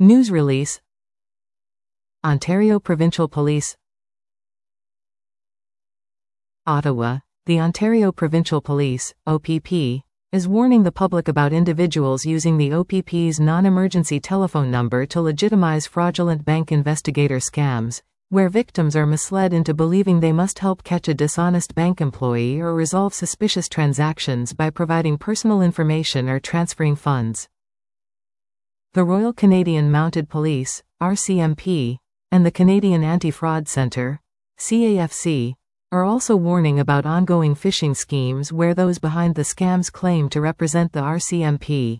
News release. Ontario Provincial Police. Ottawa. The Ontario Provincial Police, OPP, is warning the public about individuals using the OPP's non-emergency telephone number to legitimize fraudulent bank investigator scams, where victims are misled into believing they must help catch a dishonest bank employee or resolve suspicious transactions by providing personal information or transferring funds. The Royal Canadian Mounted Police, RCMP, and the Canadian Anti-Fraud Centre, CAFC, are also warning about ongoing phishing schemes where those behind the scams claim to represent the RCMP.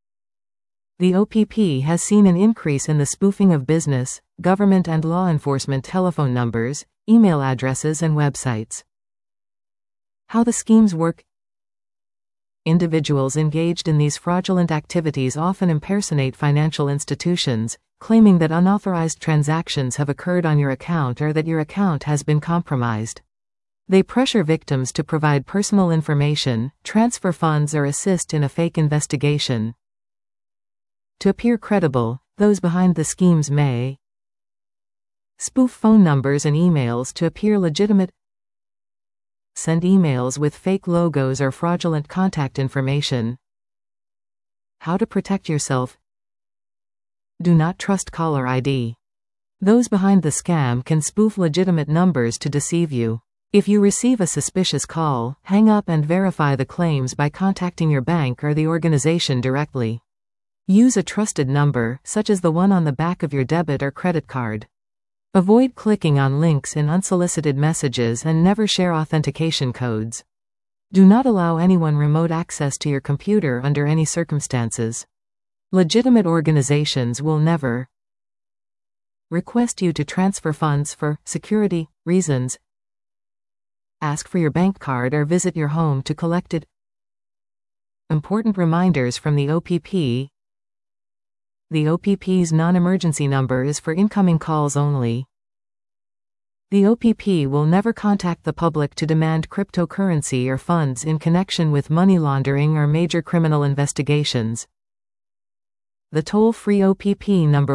The OPP has seen an increase in the spoofing of business, government and law enforcement telephone numbers, email addresses and websites. How the schemes work. Individuals engaged in these fraudulent activities often impersonate financial institutions, claiming that unauthorized transactions have occurred on your account or that your account has been compromised. They pressure victims to provide personal information, transfer funds or assist in a fake investigation. To appear credible, those behind the schemes may spoof phone numbers and emails to appear legitimate, send emails with fake logos or fraudulent contact information. How to protect yourself. Do not trust caller ID. Those behind the scam can spoof legitimate numbers to deceive you. If you receive a suspicious call, hang up and verify the claims by contacting your bank or the organization directly. Use a trusted number, such as the one on the back of your debit or credit card. Avoid clicking on links in unsolicited messages and never share authentication codes. Do not allow anyone remote access to your computer under any circumstances. Legitimate organizations will never request you to transfer funds for security reasons. Ask for your bank card or visit your home to collect it. Important reminders from the OPP. The OPP's non-emergency number is for incoming calls only. The OPP will never contact the public to demand cryptocurrency or funds in connection with money laundering or major criminal investigations. The toll-free OPP number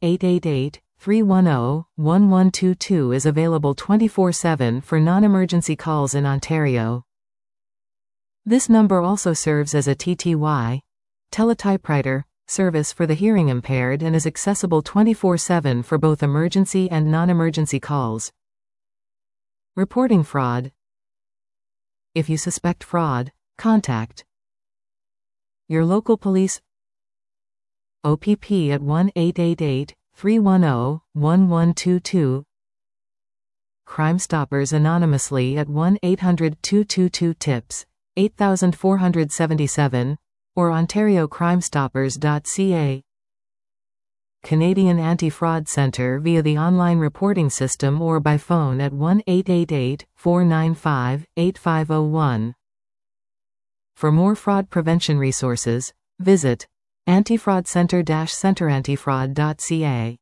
1-888-310-1122 is available 24/7 for non-emergency calls in Ontario. This number also serves as a TTY, teletypewriter, service for the hearing impaired and is accessible 24/7 for both emergency and non-emergency calls. Reporting fraud. If you suspect fraud, contact your local police OPP at 1-888-310-1122. Crime Stoppers anonymously at 1-800-222-TIPS, 8477, or ontariocrimestoppers.ca. Canadian Anti-Fraud Centre via the online reporting system or by phone at 1-888-495-8501. For more fraud prevention resources, visit antifraudcentre-centreantifraud.ca.